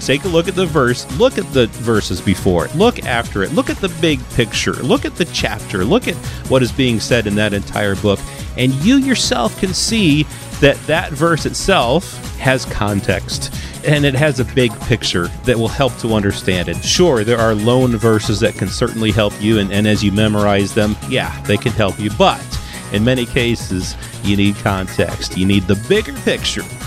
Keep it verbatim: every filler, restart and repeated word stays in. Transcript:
take a look at the verse, look at the verses before it, look after it, look at the big picture, look at the chapter, look at what is being said in that entire book, and you yourself can see that that verse itself has context, and it has a big picture that will help to understand it. Sure, there are lone verses that can certainly help you, and, and as you memorize them, yeah, they can help you, but in many cases, you need context. You need the bigger picture